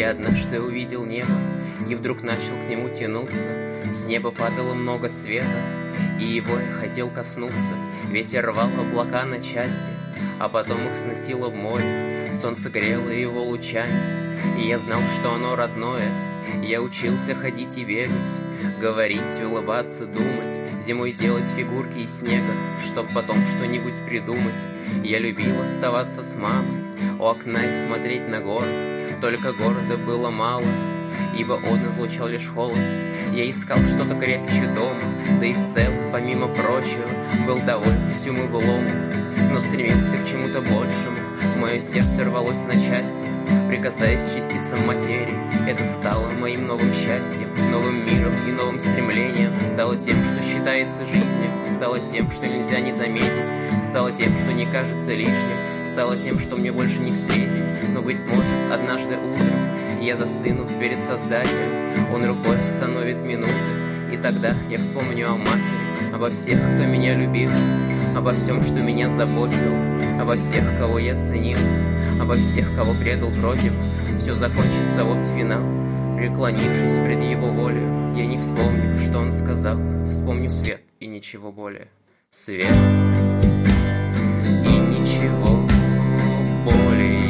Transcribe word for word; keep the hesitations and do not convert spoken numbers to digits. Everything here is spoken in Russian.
Я однажды увидел небо и вдруг начал к нему тянуться. С неба падало много света, и его я хотел коснуться. Ветер рвал облака на части, а потом их сносило в море. Солнце грело его лучами, и я знал, что оно родное. Я учился ходить и бегать, говорить, улыбаться, думать, зимой делать фигурки из снега, чтоб потом что-нибудь придумать. Я любил оставаться с мамой у окна и смотреть на город. Только города было мало, ибо он излучал лишь холод. Я искал что-то крепче дома, да и в целом, помимо прочего, был доволен всему былому, но стремился к чему-то большему. Мое сердце рвалось на части, прикасаясь к частицам материи. Это стало моим новым счастьем, новым миром и новым стремлением. Стало тем, что считается жизнью, стало тем, что нельзя не заметить, стало тем, что не кажется лишним, стало тем, что мне больше не встретить. Но, быть может, однажды утром я застыну перед Создателем, он рукой остановит минуты, и тогда я вспомню о матери, обо всех, кто меня любил, обо всем, что меня заботило, обо всех, кого я ценил, обо всех, кого предал против. Все закончится, вот финал. Преклонившись пред его волею, я не вспомню, что он сказал. Вспомню свет и ничего более. Свет и ничего более.